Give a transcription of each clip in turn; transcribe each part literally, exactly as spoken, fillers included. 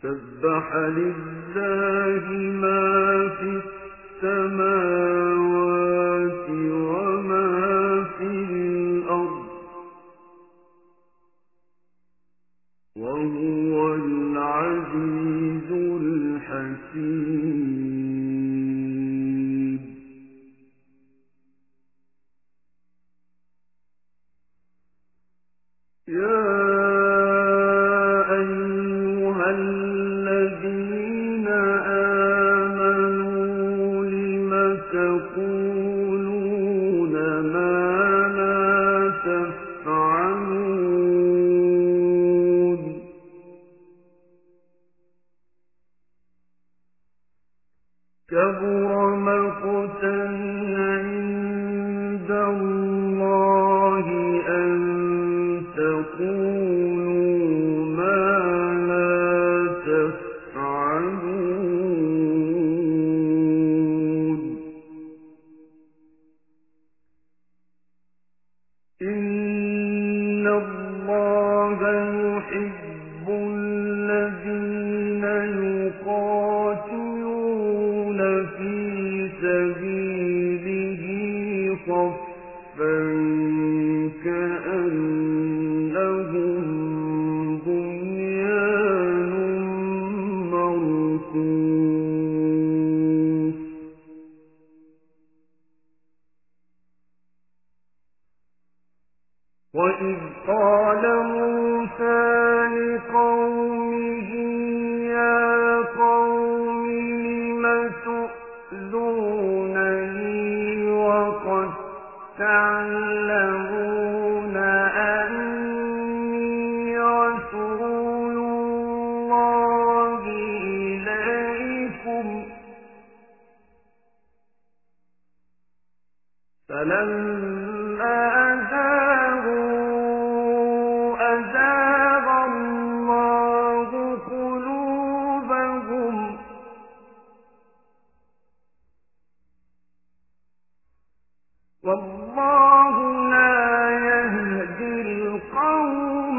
سبح لله ما في السماوات وما في الأرض وهو العزيز الحكيم. يا أيها الذين آمنوا لم تقولون ما لا تفعلون كبر مقتا عند الله أن تقولوا ما لا تفعلون إن الله يحب الذين يقاتلون في سبيله صفا كأنهم بنيان مرصوص وإذ قال موسى لقومه يا قوم لم تؤذونني وقد تعلمون أني رسول الله إليكم فلما زاغوا أزاغ الله قلوبهم والله لا يهدي القوم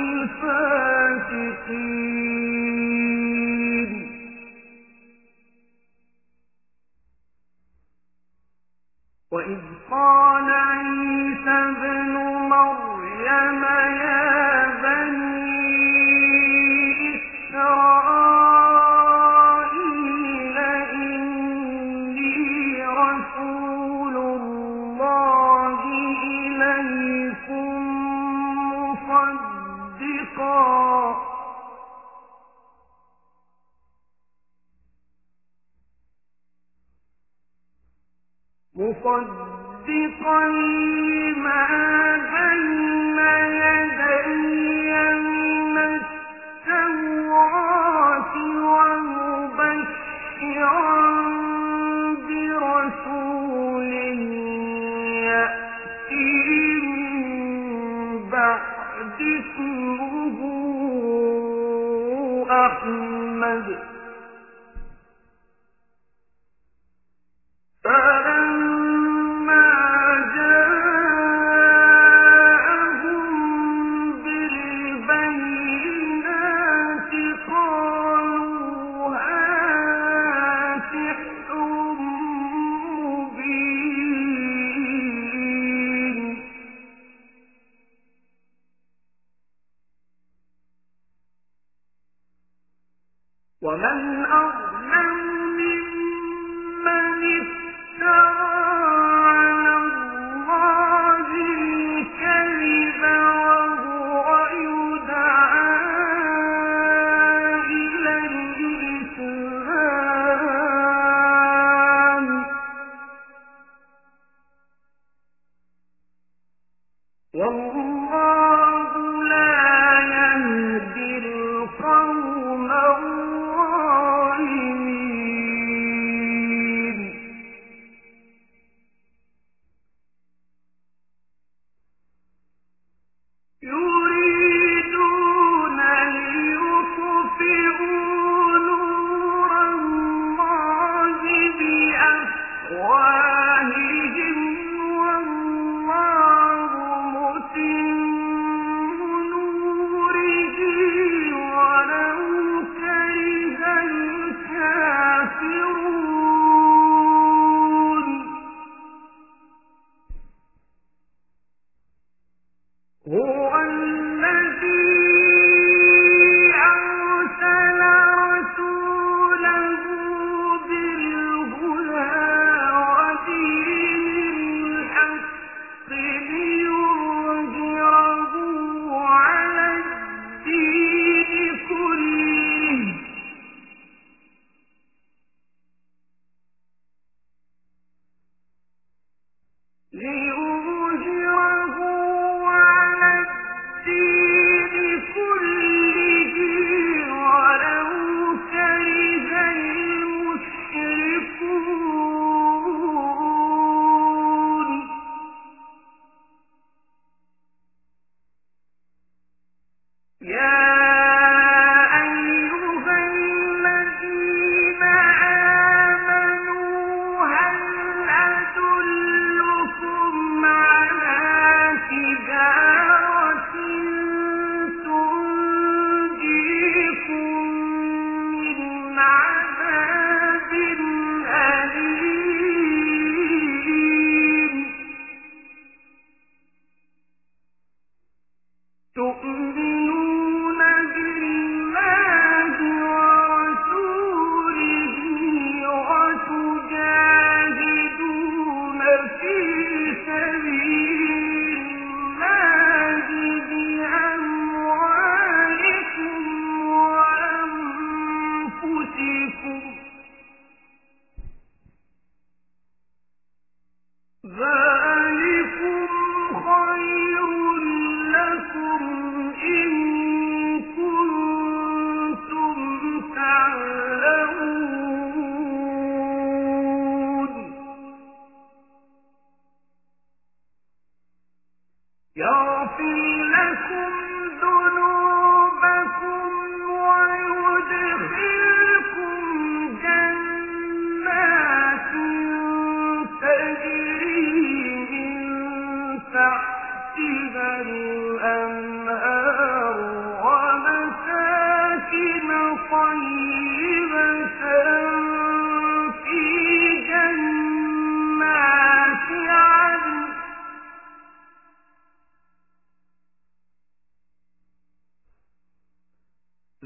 الفاسقين. وإذ قال عيسى ابن مريم يا بني إسرائيل إني رسول الله إليكم مصدقا مصدقا لما بين يدي من التوراة ومبشرا برسول يأتي من بعد اسمه أحمد فلما جاءهم بالبينات قالوا هذا سحر مبين ومن أظلم ممن افترى على الله الكذب وهو يدعى إلى الإسلام والله لا يهدي القوم الظالمين.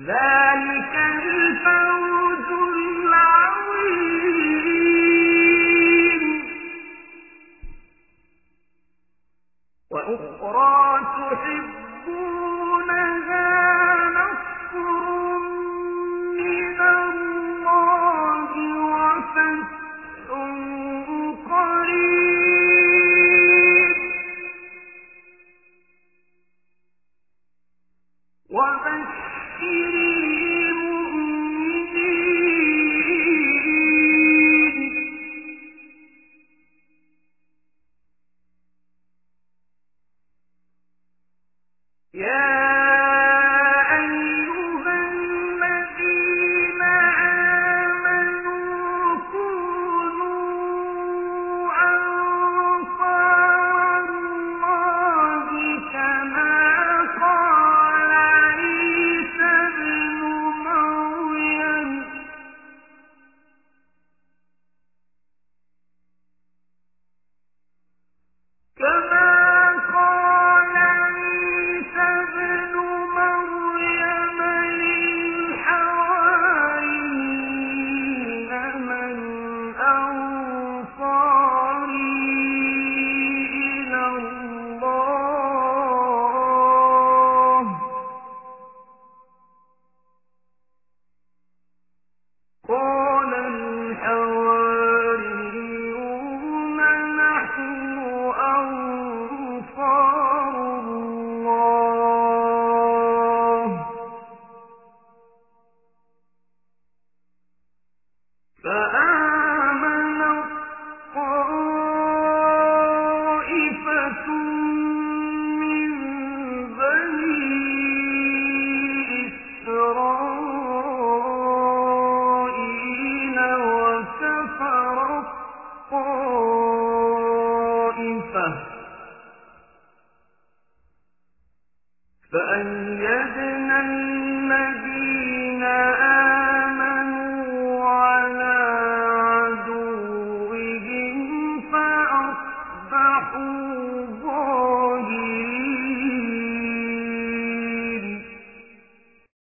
ذلك الفوز العظيم. وأخرى تحبونها نصر من الله وفتح قريب وبشر